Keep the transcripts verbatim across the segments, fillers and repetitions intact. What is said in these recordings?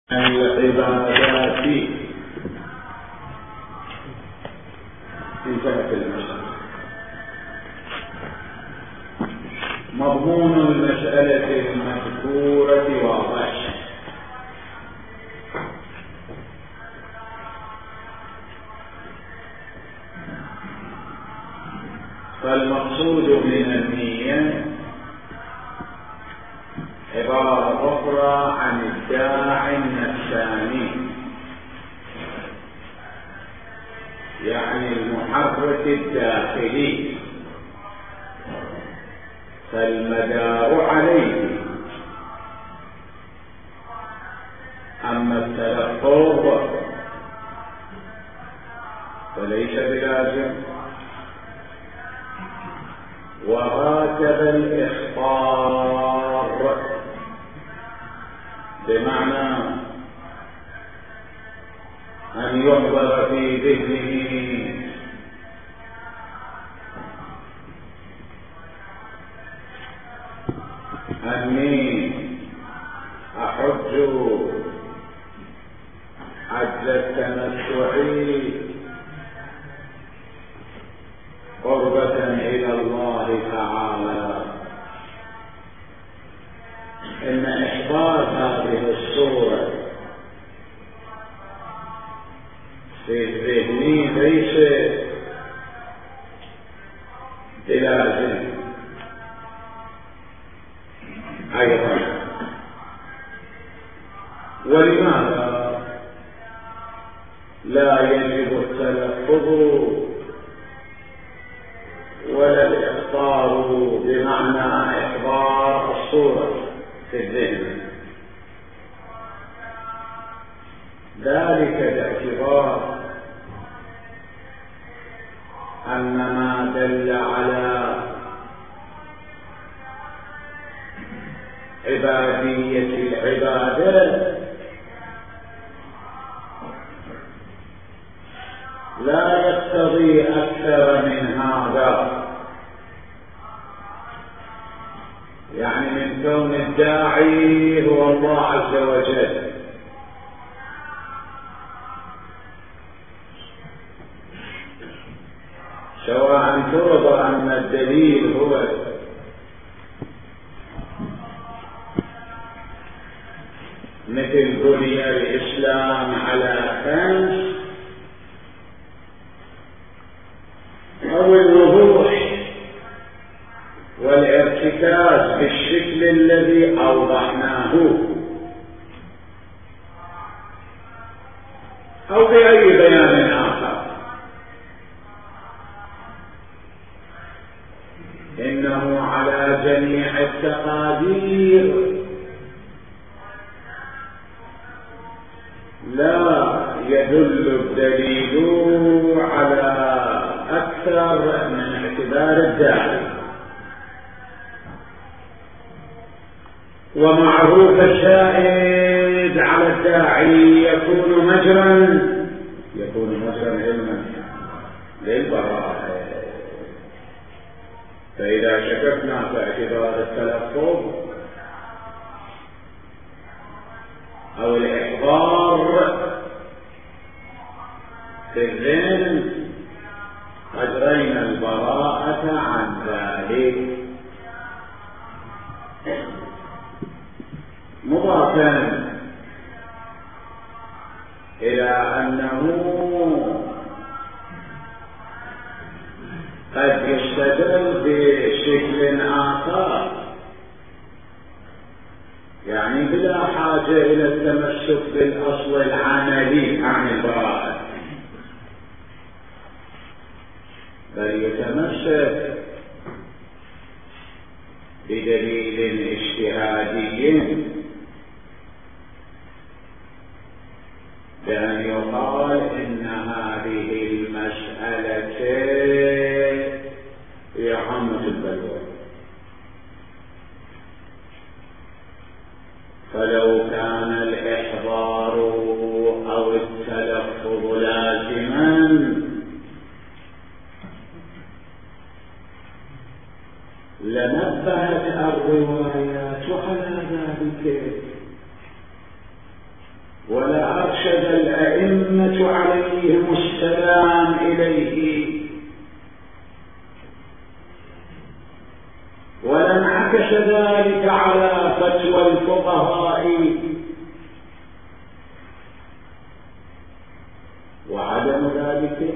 العبادات انتهت المسألة. مضمون المسألة المذكورة واضح، فالمقصود من النية عبارة أخرى عن الداعي النفساني، يعني المحرك الداخلي، فالمدار عليه. أما التلفظ فليس بلازم. وهكذا الإخبار، بمعنى أن يحضر في ذهنه أني أحج حج التمتعي قربة إلى الله تعالى. إن إحضار هذه الصورة في الذهن ليس بلازم أيضا. ولماذا لا يجب التلفظ ولا الإخبار بمعنى إحضار الصورة في الذهن؟ ذلك باعتبار أن ما دل على عبادية العبادة لا يقتضي أكثر من هذا، يعني من كون الداعي هو الله عز وجل، سواء فرض أن الدليل هو مثل بني الإسلام على خمس، أو الوضوح والارتكاز بالشكل الذي أوضحناه، أو بأي بيان آخر. إنه على جميع التقادير لا يدل الدليل على أكثر من اعتبار الداعي. ومعروف الشاهد على الداعي يكون مجرا يكون مجرا علما للبراءة. فإذا شككنا في اعتبار التلفظ أو الإحضار في الذهن أجرينا البراءة عن ذلك. مضافا إلى أنه قد يستدل بشكل آخر، يعني بلا حاجة إلى التمسك بالأصل العملي عن البراءة، بل يتمسك بدليل اجتهادي بأن يقال إن هذه المسألة هي عامة البلوى، فلو كان الإحضار أو التلفظ لازما لنبهت الروايات على ذلك. ولأرشد الأئمة عليهم السلام إليه، ولانعكس ذلك على فتوى الفقهاء، وعدم ذلك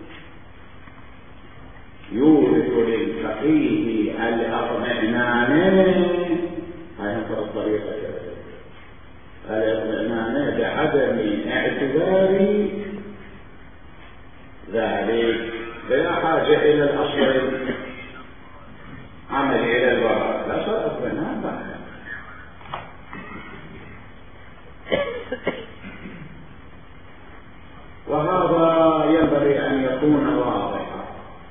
يورث للفقيه الاطمئنان. هاي مثل الطريقة الاطمئنان بعدم اعتبار ذلك، بلا حاجة إلى الأصل عمل إلى الوراء، لا صار اطمئنان بعد. وهذا ينبغي أن يكون واضحا.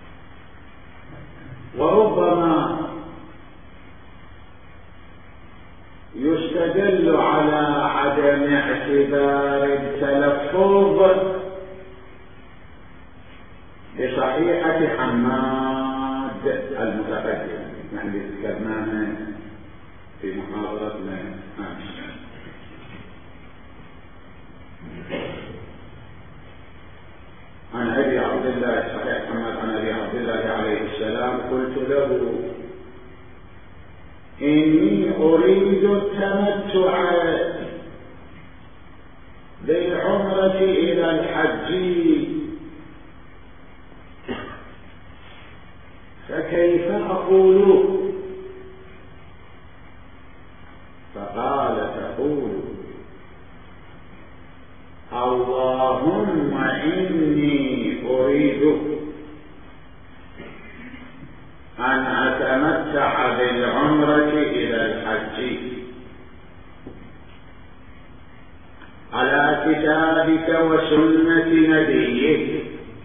وربما يستدل على عدم اعتبار التلفظ بصحيحة حماد المتقدم، يعني ذكرناها في محاضرتنا أمس. عن أبي عبد الله صحيح حماد عن أبي عبد الله عليه السلام: قلت له إني أريد التمتع بالعمرة إلى الحج، فكيف أقول؟ فقال: تقول: اللهم إني أريد أن أتمتع بالعمرة إلى الحج على كتابك وسنة نبيك،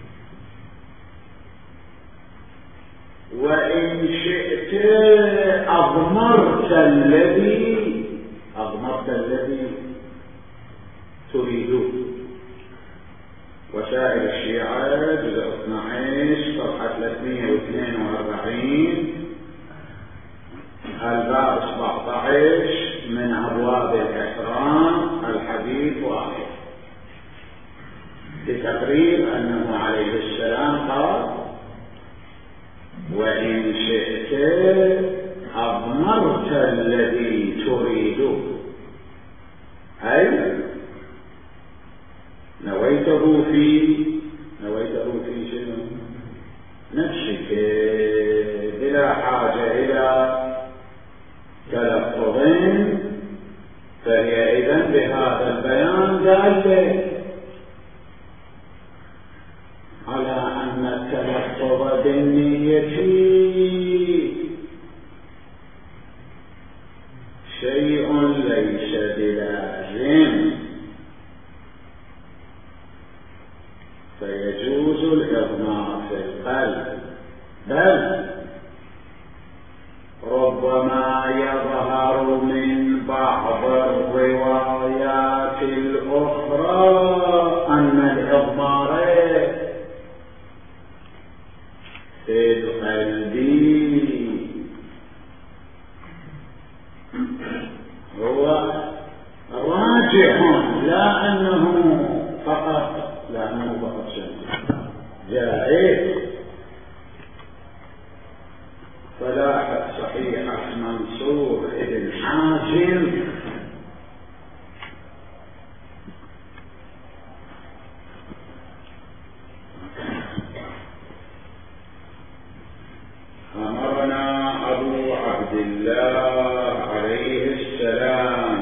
وإن شئت أضمرت الذي أضمرت الذي تريد. وسائل الشيعة جزء اثني عشر صفحة ثلاثمئة واثنين وأربعين الباب سبعة عشر من أبواب الإحرام الحديث واحد، بتقرير أنه عليه السلام قال: وإن شئت أضمرت الذي تريد، أي نويته في نويته في شنو؟ نفسك، بلا حاجة إلى تلفظ، فهي إذن بهذا البيان دالة على أن التلفظ بالنية شيء ليس بلازم، فيجوز الإضمار في القلب، بل ربما يظهر من بعض الروايات الأخرى أن الإضمار في القلب هو راجح، لا أنه فقط لا أنه فقط شيء جائز. فلاحظ صحيحة منصور ابن حازم أمرنا أبو عبد الله عليه السلام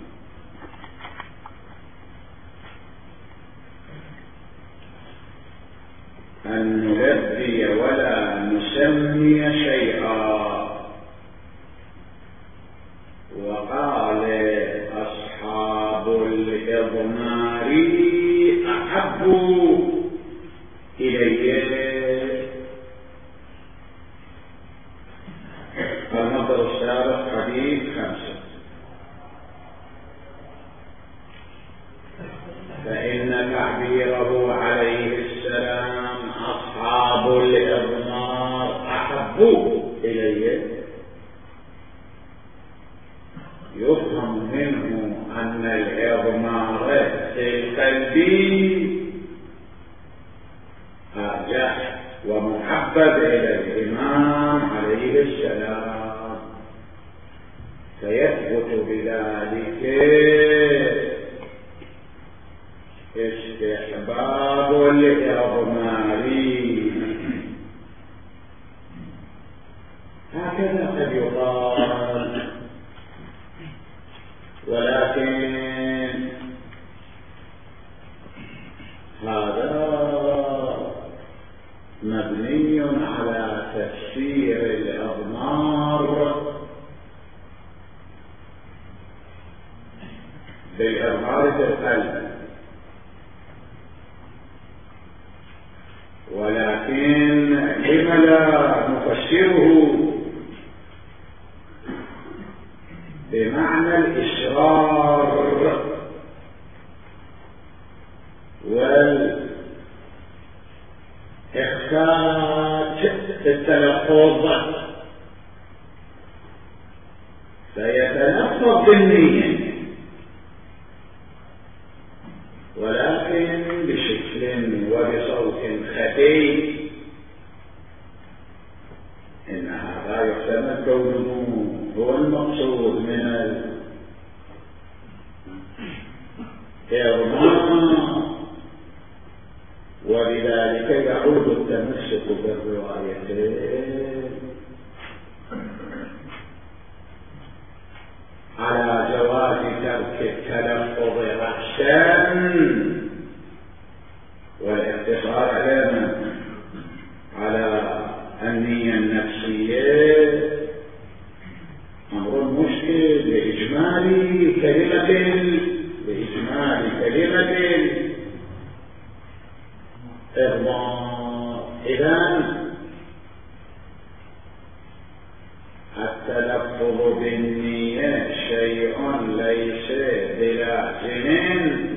أن نلبي ولا نسمي شيئا، وقال: أصحاب الإضمار أحب إلي. المطر السابق حديث خمسة، فإن تعبيره عليه السلام أصحاب الإضمار أحب إلي يفهم منه أن الإضمار القلب أرجح ومحبب إلى الإمام عليه السلام، فيثبت بذلك استحباب الإضمار. هكذا قد يقال، ولكن هذا مبني على تفسير الإضمار بالإضمار في القلب، ولكن لم لا نفسره بمعنى الإصرار والإخفاء في التلفظ، فيتلفظ بالنية ولكن بشكل وبصوت خفي، إن هذا يحتمل كونه هو المقصود من الإضمار، ولذلك يعود التمسك بالروايتين على جواز ترك التلفظ رأسا والاقتصار على على النية النفسية أمر مشكل لإجمال كلمة لإجمال كلمة إضمار. إذن التلفظ بالنية شيء ليس بلازم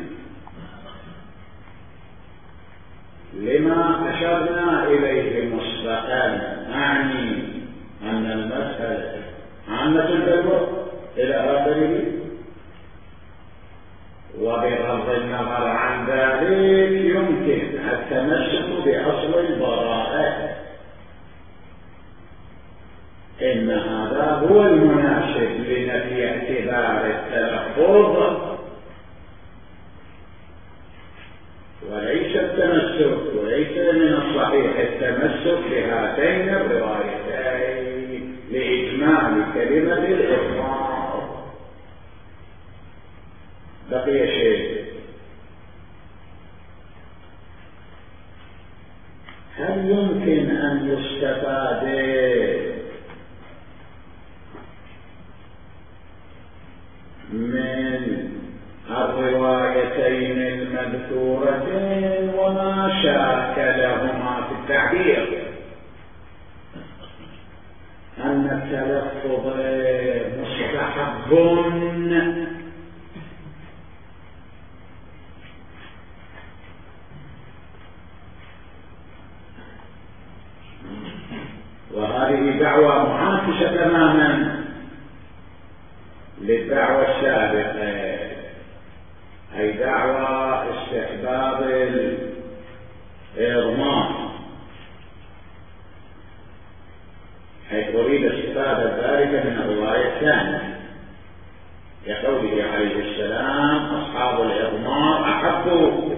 لما أشرنا إليه مسبقا، أعني أن المسألة عامة البلوغ إلى آخره، وبغض النظر عن ذلك يمكن التمسك بأصل البراءة، إن هذا هو المناسب لنفي اعتبار التلفظ وليس التمسك، وليس من الصحيح التمسك بهاتين الروايتين لإجمال كلمة الإضمار. بقي شيء، هل يمكن أن يستفاد من الروايتين المذكورتين وما شاكلهما في التعبير أن التلفظ مستحب وهذه دعوة معاكسة تماما للدعوة السابقة، أي دعوة استحباب الإضمار، حيث أريد استفادة ذلك من الرواية الثانية كقوله عليه السلام أصحاب الإضمار أحبوا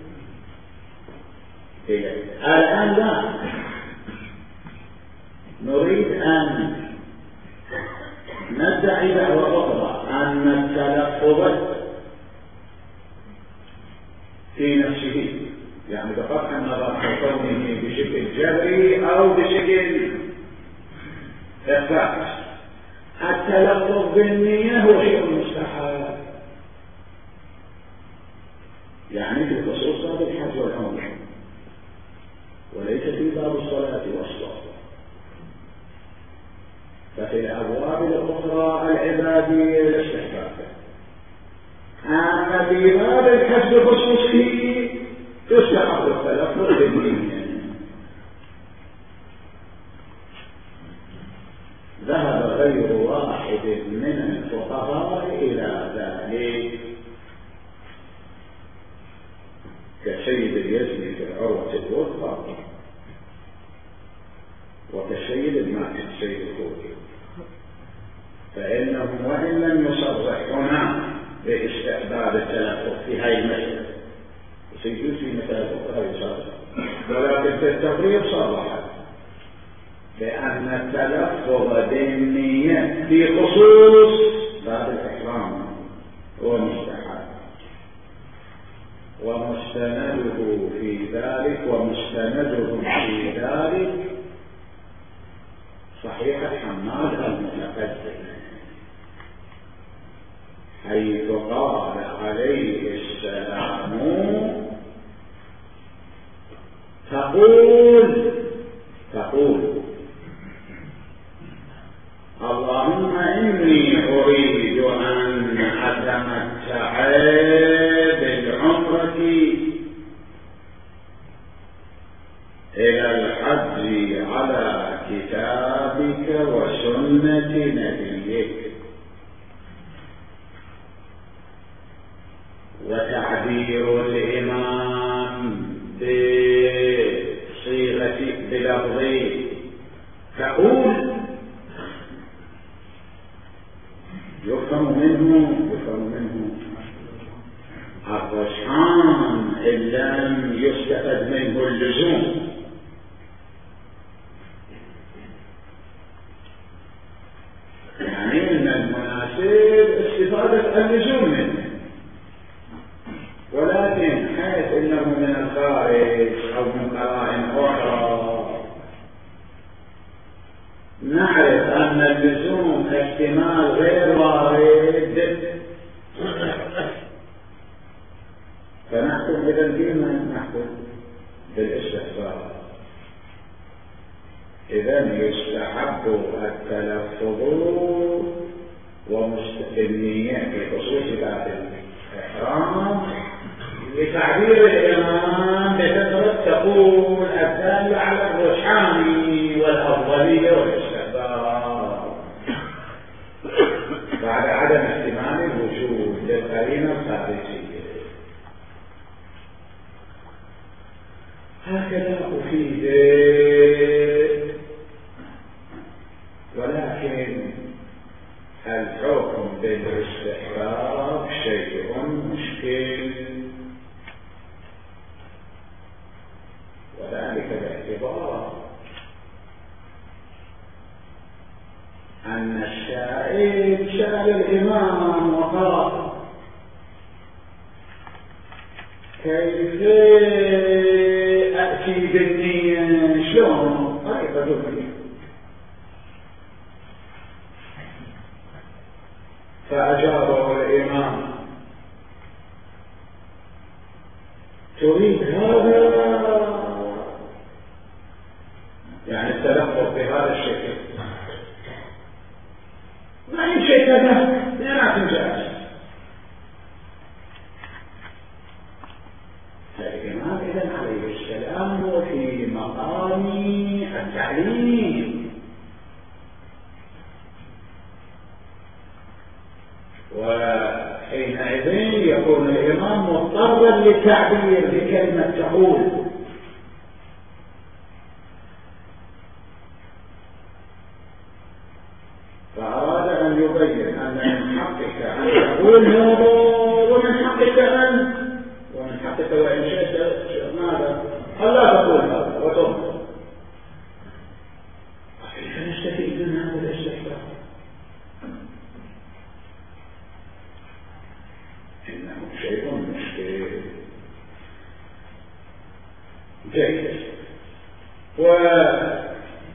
إليه. الآن لا نريد أن ندعي دعوة أخرى أن التلفظ في نفسه، يعني بقطع النظر عن كونه بشكل جبري أو بشكل إخفاء، التلفظ بالنية هو شيء مستحب، يعني في خصوص باب الحج والعمرة وليس في باب الصلاة والصلاة. ففي الأبواب الأخرى العبادية الاستحباب، أما في باب الحج بخصوصه يستحب التلفظ بالنية. ذهب غير واحد من الفقهاء إلى ذلك، كسيد يزني في العروة الوثقى وكسيد الماكس سيد الخوي، فإنه وإن لم يصرح هنا باستحباب التلفظ في هذه المسألة سيجوز في مثال أخرى يصرح، ولكن في التقرير صرح بأن التلفظ بالنية في خصوص باب الإحرام هو مستحب، ومستنده في ذلك ومستندهم في ذلك صحيح حماد المتقدم، حيث قال عليه السلام تقول تقول اللهم إني أريد أن أتمتع بالعمرة إلى الحج على كتابك وسنة نبيك، وتعبير الإمام بصيغة بلفظ تقول يفهم منه يفهم منه الرجحان إن لم يستفد منه اللزوم، يعني من المناسب استفادة اللزوم منه، ولكن حيث انه من الخارج او من قرائن اخرى نعرف ان اللزوم احتمال غير وارد، فنحكم اذا بما نحكم بالاستحباب. اذا يستحب التلفظ ومستقلية في خصوص باب الإحرام لتعبير الإمام بكثرة تقول الدالة على الرجحان والأفضلية والاستحباب بعد عدم احتمال الوجود للقرينة الخارجية. هكذا أفيد، ولكن الحكم بالاستحباب شيء مشكل، وذلك باعتبار أن الشاهد شاهد الإمام وقال كيف أأتي بالنية شلون طريقة النية، فأجابه الإمام تريد هذا يعني التلفظ بهذا الشكل ما يمشي كذا لا تنجاز، فالإمام إذن عليه السلام هو في مقام التعليم، وحينئذ يكون الإمام مضطرا للتعبير بكلمة تقول، فأراد أن يبين أن من حقك أن تقول هذا ومن حقك أن ومن حقك وإن شئت ماذا ألا تقول هذا وتضمن. كيف نستفيد من هذا الاستحباب؟ إنه شيء مشكل جيد. وهناك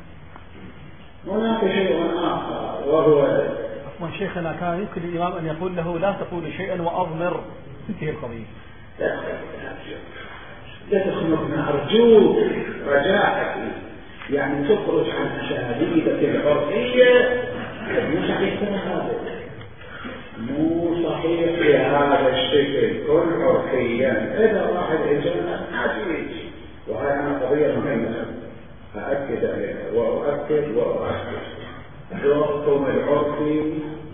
شيء آخر وهو وشيخنا كان يمكن الإمام أن يقول له لا تقول شيئا وأضمر تنتهي القضية. لا تخنقنا أرجوك رجاءك، يعني تخرج عن أساليبك العرفية، مو صحيح هذا، مو صحيح في هذا الشكل، كن عرفيا. إذا واحد إجانا عزيز، وهي أنا قضية مهمة أأكد عليها وأؤكد وأؤكد، الحكم العرفي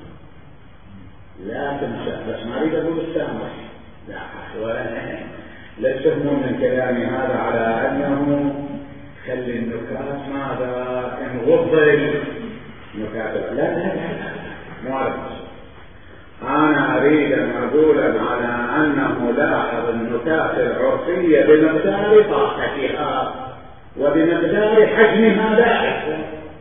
لا تنسى، بس ما أريد أقول السامح لا ولا نهي، لا تفهمون من كلامي هذا على أنه خلي النكات ماذا نغضل نكات. لا لا لا مو عارف. أنا أريد أن أقول على أنه لاحظ النكات العرفية بمقدار طاقتها وبمقدار حجمها ذلك.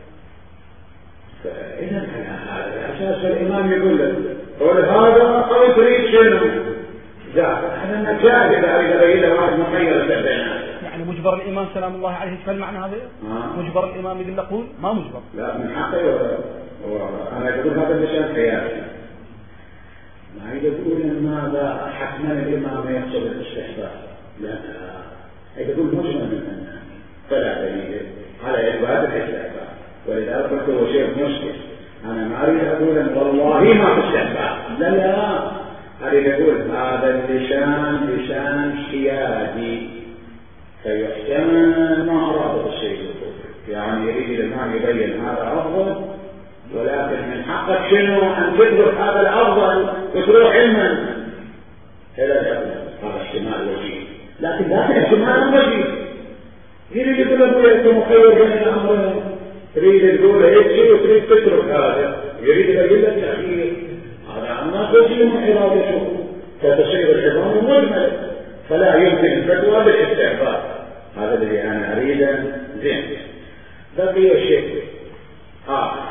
فإذا على هذا الأساس الإمام يقول لك قول هذا أو تريد شنو؟ هذا مجاهد إذا إلى واحد مخير البينات. يعني مجبر الإمام سلام الله عليه يفعل معنى هذا؟ آه. مجبر الإمام يقول نقول ما مجبر. لا من حقه. أنا أقول هذا مشان قياسي. ما يقول ماذا حتما الإمام يقصد الاستحباب. لا يقول مجمل من الناس فلا دليل على إثبات الاستحباب. ولذلك قلت هو شيء مشكل. أنا ما أريد أقول والله ما في استحباب. لا لا أريد أقول هذا اللسان لسان حيادي فيحتمل ما أراد الشيء يعني يريد الإمام يبين هذا أفضل ولكن من حقك شنو أن تدرك هذا الأفضل وتروح علما هذا هذا احتمال وجيه. لكن لا احتمال وجيه يريد يقول أبويا أنت مخير بين الأمرين تريد تقول هيك شيء وتريد تترك هذا يريد يقول لك الأخير هذا ما تجي من إرادته فتصير العظام مجمل فلا يمكن الفتوى بالاستعباد. هذا الذي أنا أريده. زين بقي شيء آخر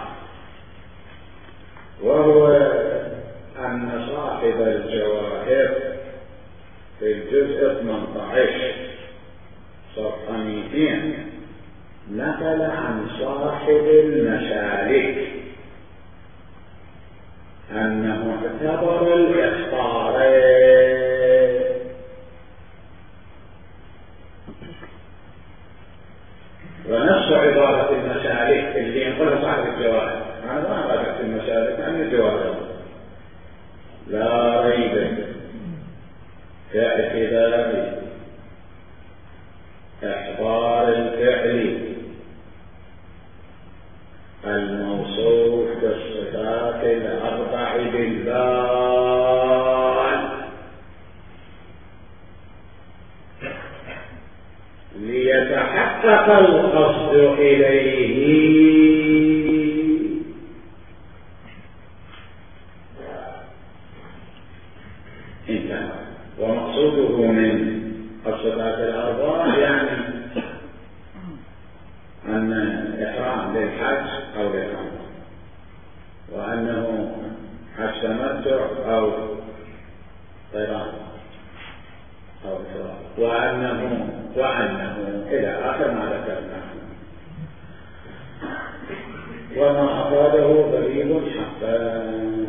وهو أن صاحب الجواهر في الجزء ثمانية عشر صفحة مئتين نقل عن صاحب المسالك أنه اعتبر الإخطار ونفس عبارة المسالك اللي ينقلها صاحب الجواهر. أنا ما رأيت المسالك عن الجواهر لا ريب كاعتبار إحضار الفعل الموصوف بالصفات الأربع بالبال ليتحقق القصد إليه انتهى. ومقصوده من الصفات الأربع يعني أن إحرام للحج أو للعمرة وأنه حج تمتع أو قران أو إفراد وأنه وأنه إلى آخر ما ذكرناه. وما أفاده غريب حقا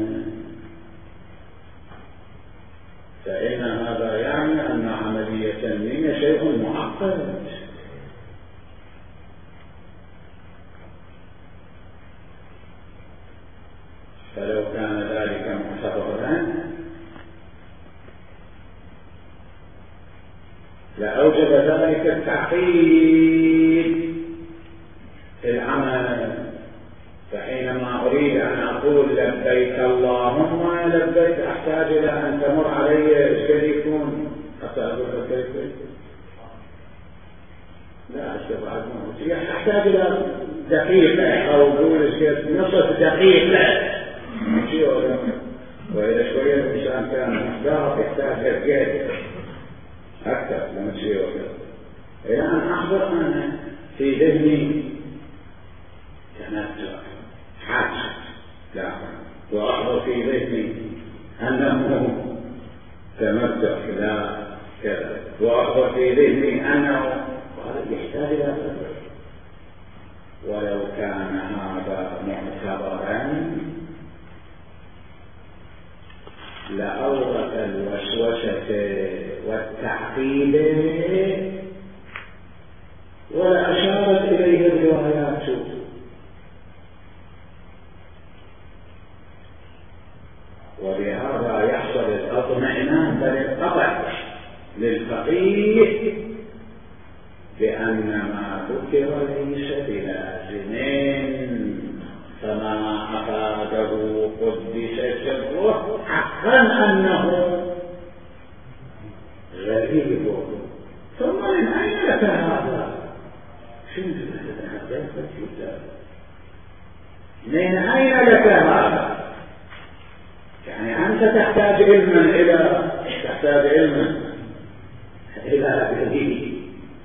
فإن هذا يعني أن عملية النية شيء معقد. فلو كان ذلك معتبرا لأوجب ذلك التعقيد في العمل. فحينما أريد أن أقول لبيك اللهم لبيك أحتاج إلى أن تمر علي إيش يكون حتى أقول لبيك لا أستطيع أحتاج إلى دقيقة أو أقول نصف دقيقة وإذا شوية الإنسان كان محتاط يحتاج دقيقة أكثر لما تشيء وكذا. إلى أن أحضر أنا في ذهني تنزع حاج لا وأحضر في ذهني أنه تمتع لا كذا وأحضر في ذهني أنه وهذا يحتاج إلى تفكير. ولو كان هذا معتبرا لأورث الوسوسة والتعقيد ولا أشارت إليه الروايات. وبهذا يحصل الاطمئنان بل القطع للفقيه بأن ما ذكر ليس بلازم فما أفاده قدس سره حقا أنه غريب. ثم من أين لك هذا؟ شنو تتحدث فيه؟ من أين لك هذا؟ يعني أنت تحتاج علما إلى تحتاج علما إلى دليل،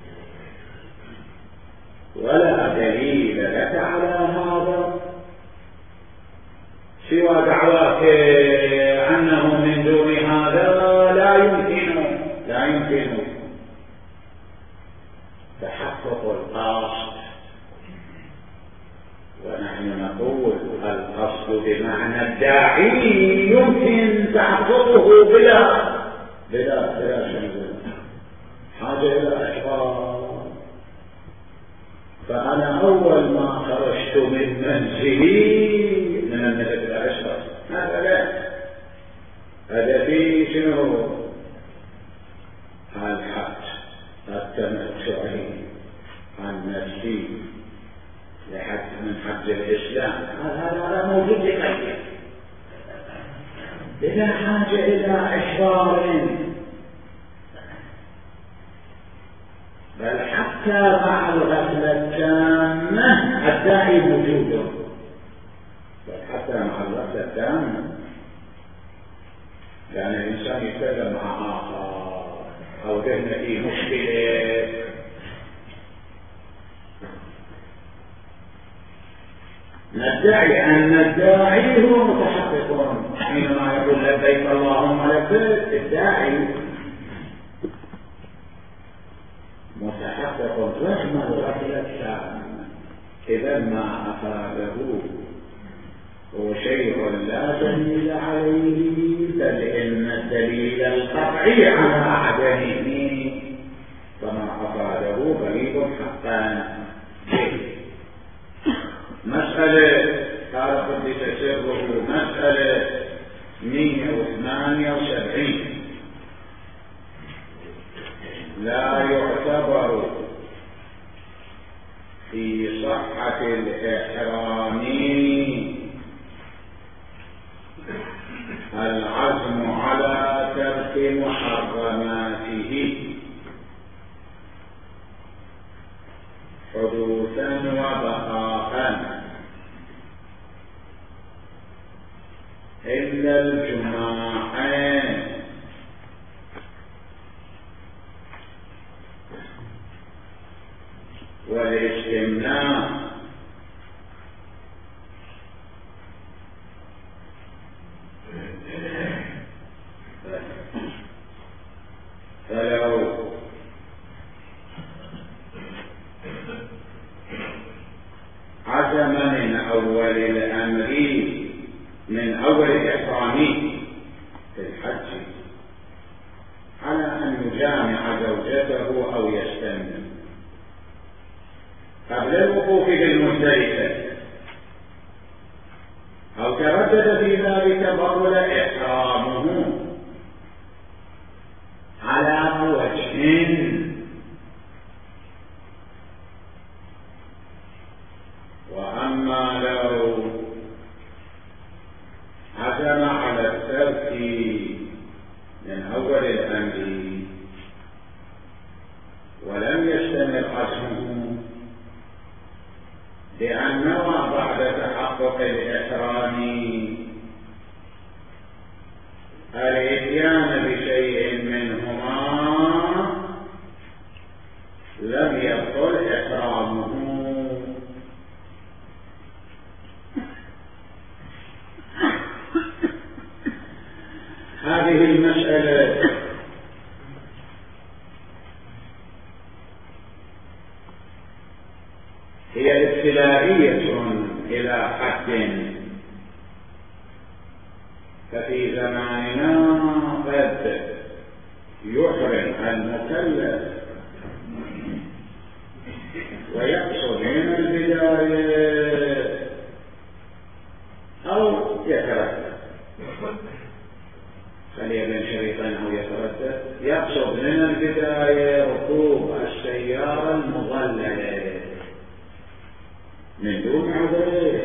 ولا دليل لك على هذا سوى دعواك أنه من دون هذا لا يمكن لا يمكن تحقق القصد. ونحن نقول القصد بمعنى الداعي يمكن تحققه بلا بلا بلا شيء حاجة إلى إحبار. فأنا أول ما خرجت من منزلي من المسجد الأشهر مثلا هدفي شنو؟ الحج التمتعي عن نفسي لحد من حج الإسلام. هذا موجود لغيره بلا حاجة إلى إحبار، بل حتى مع الغفلة التامة الداعي موجود، بل حتى مع الغفلة التامة كان الإنسان يتكلم مع آخر أو ذهن في مشكلة ندعي أن الداعي هو متحقق حينما يقول لبيك اللهم لبيك. الداعي متحقق رغم الغفلة التامة. إذا ما أفاده هو شيء لا دليل عليه، بل إن الدليل القطعي على عدمه، فما أفاده غريب حقا. مسألة قال قدس سره مسألة مئة وثمانية وسبعين لا يعتبر في صحة الإحرام العزم على ترك محرماته حدوثا وبقاء إلا الجماعين والاجتماع فلو عزم من أول الأمر من أول الإحرام في الحج على أن يجامع زوجته أو يستمر قبل الوقوف بالمزدلفة، أو تردد في ذلك بطل إحرامه على وجه، وأما لو عزم على الترك من أول الأمر ولم يستمر عزمه لأنه بعد تحقق الإحرام الإتيان بشيء منهما لم يبطل إحرامه. هذه المسألة هي ابتلائية إلى حد، ففي زماننا قد يحرم المكلف ويقصد من البداية أو يتردد، فليبن شريطا أو يتردد، يقصد من البداية ركوب السيارة المظللة من دون عذر.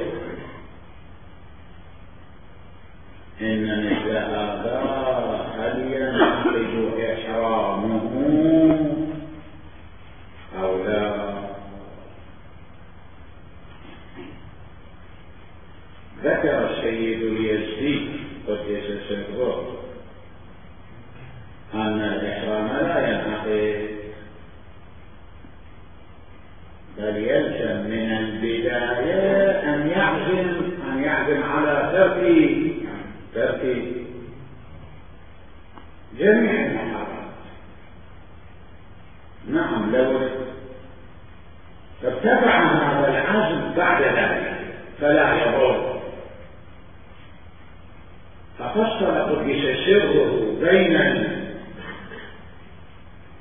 إن مثل هذا هل ينعقد إحرامه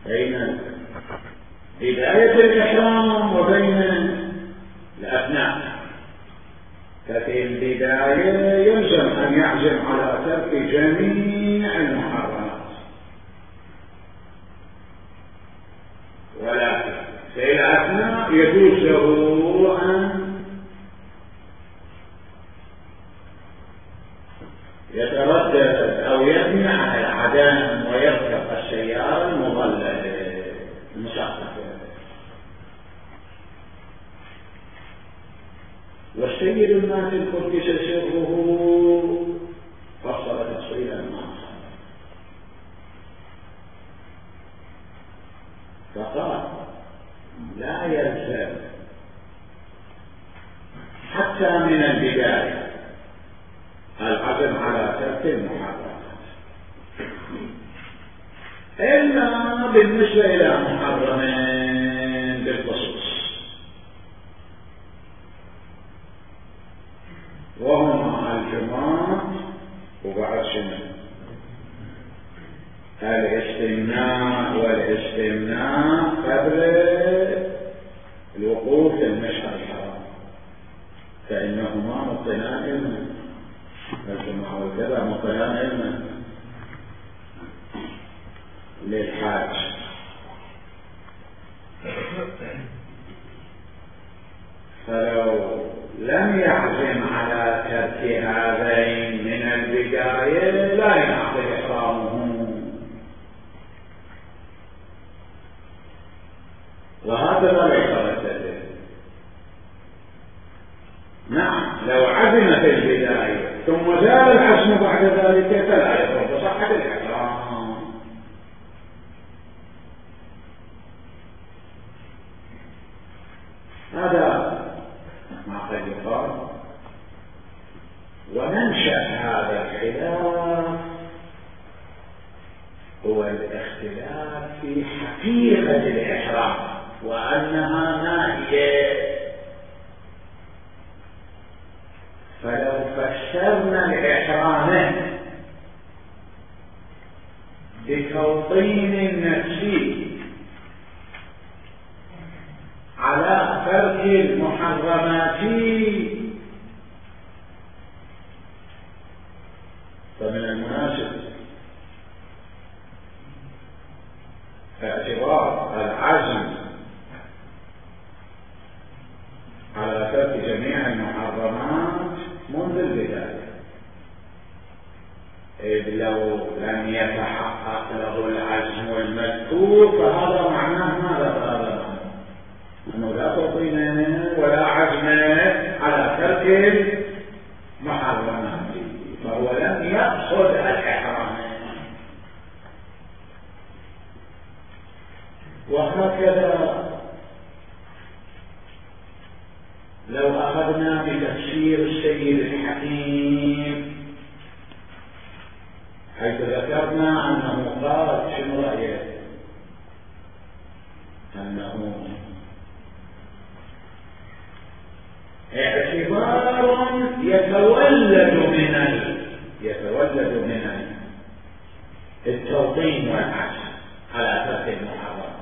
بين بداية الإحرام وبين الأثناء. ففي البداية يلزم أن يعزم على ترك جميع المحرمات، ولكن في الأثناء يجوز له أن يتردد أو يبني على العدم ويركب السيارة المظللة المسقطة. والسيد الناس القدس سره فصل تفصيلا ما فقال لا يلزم حتى من البداية العزم على ترك المحرمات، إلا بالنسبة إلى محرمين بالخصوص، وهما الجماع وبعد شنو الاستمناء والاستمناء قبل الوقوف في المشعر الحرام، فإنهما مبطلان علما، الجماع والكذا مبطلان علما للحاج. فلو لم يعزم على ترك هذين من البداية لا ينعقد إحرامه. وهذا لا يتردد. نعم لو عزم في البداية ثم زال العزم بعد ذلك فلا يضر بصحة الإحرام. هذا ما قد يقال. ومنشأ هذا الخلاف هو الاختلاف في حقيقة الإحرام وأنها ناهية. فلو فسرنا الإحرام بتوطين نفسي على ترك المحرمات فمن المناسب اعتبار العزم على ترك جميع المحرمات منذ البداية، إذ لو لم يتحقق له العزم المذكور فهذا معناه ماذا؟ هذا أنه لا توطين ولا عزم على ترك المحرمات، فهو لم يقصد الإحرام. وهكذا لو أخذنا بتفسير السيد الحكيم حيث ذكرنا أنه قال شنو رأيه؟ أنه اعتبار يتولد من ال... يتولد من التوطين والعزم على ترك المحرمات،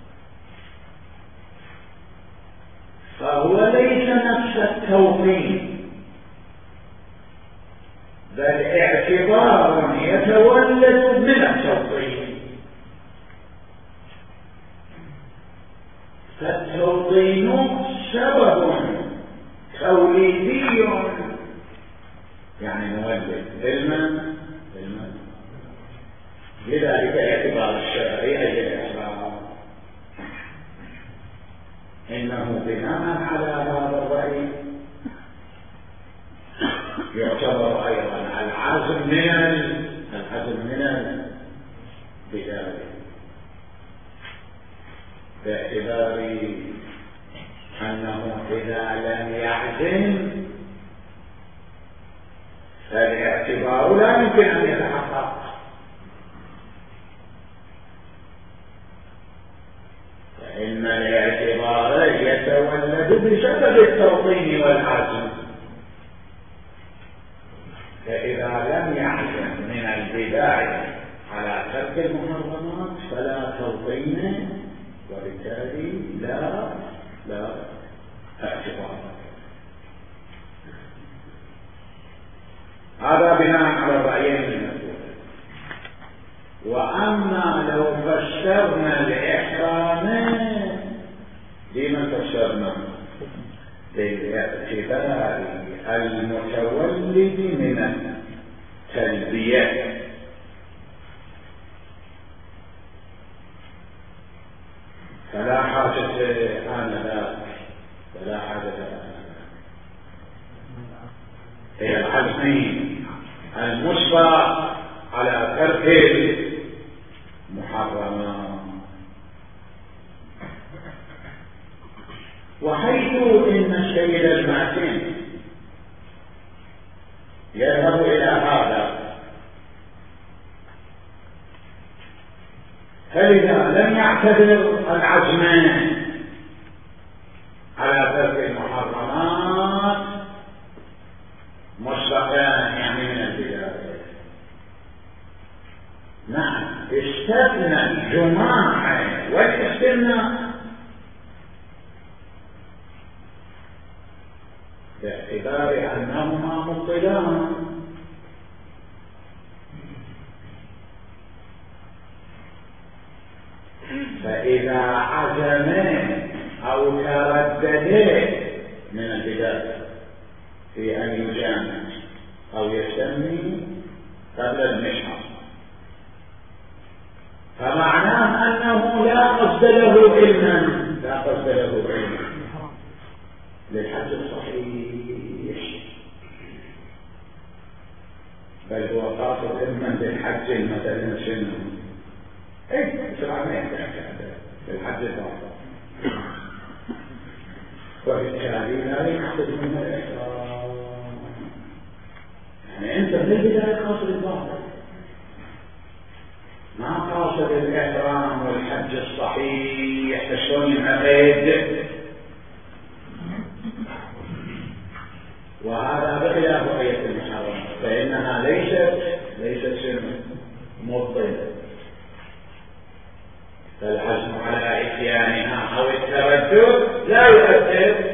فهو ليس نفس التوطين بل اعتبار يتولد من التوطين. فالتوطين سبب توليدي يعني مولد علما علما، لذلك اعتبار الشرعي للإحرام إنه بناء على هذا الرأي يعتبر أيضا العزم من العزم من البداية، باعتبار أنه إذا لم يعزم فالاعتبار لا يمكن أن يتحقق، فإن الاعتبار يتولد بسبب التوطين والعزم. فإذا لم يعزم من البداية على ترك المحرمات فلا توطين طينة وبالتالي لا لا اعتبار. هذا بناء على الرأيين المذكورين. وأما لو فسرنا الإحرام بما فسرنا بالاعتبار المتولد من التلبية، فلا حاجة آنذاك فلا حاجة آنذاك هي العزم المصبر على ترك المحرمات. وحيث إن السيد المعتم يذهب إلى هذا، فإذا لم يعتبر العزم على ترك المحرمات مسبقا يعني من البداية، نعم استثنى الجماع والاستثناء باعتبار أنهما مبطلان. فإذا عزم أو تردد من البداية في أن يجامع أو يسمي قبل المشهر، فمعناه أنه لا قصد له علما لا قصد له علما للحج الصحيح، بل هو قاصد علما بالحج مثلا سنه ايه سبعة ما يحتاج للحج الباطل، وبالتالي لا يقصد منه الإحرام. يعني أنت من البداية قاصد الباطل، ما قاصد الإحرام والحج الصحيح تشون العقيد، وهذا بخلاف آية المحرم فإنها ليست ليست سنة مبطلة، فالعزم على إتيانها أو التردد لا يؤثر